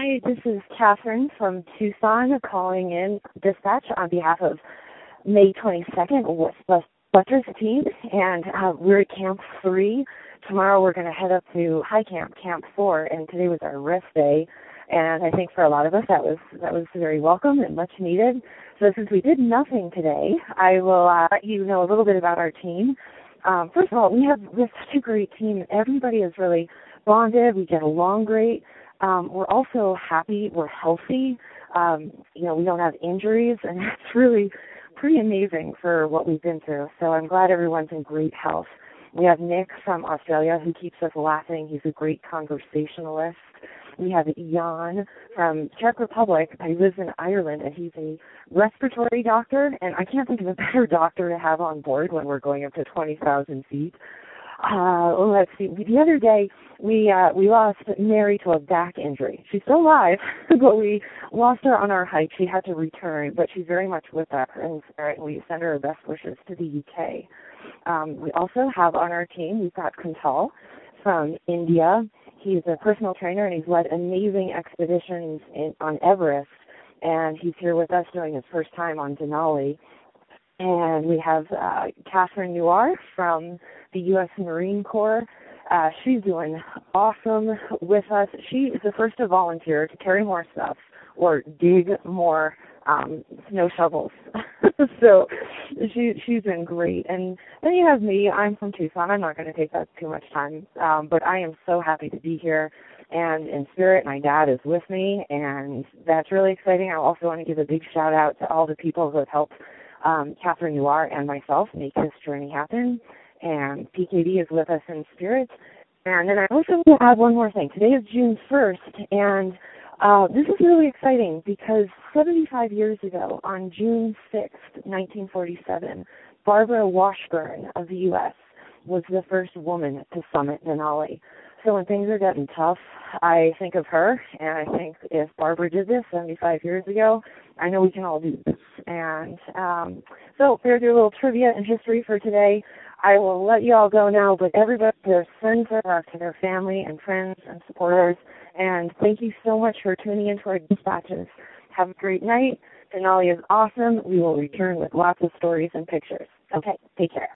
Hi, this is Catherine from Tucson calling in dispatch on behalf of May 22nd Buster's team, and we're at Camp 3. Tomorrow we're going to head up to High Camp, Camp 4, and today was our rest day, and I think for a lot of us that was very welcome and much needed. So since we did nothing today, I will let you know a little bit about our team. First of all, we have such a great team. Everybody is really bonded. We get along great. We're also happy. We're healthy. We don't have injuries, and that's really pretty amazing for what we've been through. So I'm glad everyone's in great health. We have Nick from Australia who keeps us laughing. He's a great conversationalist. We have Jan from Czech Republic. He lives in Ireland, and he's a respiratory doctor, and I can't think of a better doctor to have on board when we're going up to 20,000 feet. Let's see. The other day, we lost Mary to a back injury. She's still alive, but we lost her on our hike. She had to return, but she's very much with us, and we send her best wishes to the UK. We also have on our team, we've got Kuntal from India. He's a personal trainer, and he's led amazing expeditions on Everest, and he's here with us doing his first time on Denali. And we have Catherine Noir from the U.S. Marine Corps. She's doing awesome with us. She is the first to volunteer to carry more stuff or dig more snow shovels. So she's been great. And then you have me. I'm from Tucson. I'm not going to take that too much time, but I am so happy to be here. And in spirit, my dad is with me, and that's really exciting. I also want to give a big shout-out to all the people who have helped Catherine Noir and myself make this journey happen, and PKD is with us in spirit. And then I also want to add one more thing. Today is June 1st, and this is really exciting because 75 years ago, on June 6th, 1947, Barbara Washburn of the U.S. was the first woman to summit Denali. So when things are getting tough, I think of her, and I think if Barbara did this 75 years ago, I know we can all do this. And so there's your little trivia and history for today. I will let you all go now, but everybody, their sends their love to their family and friends and supporters. And thank you so much for tuning into our dispatches. Have a great night. Denali is awesome. We will return with lots of stories and pictures. Okay, take care.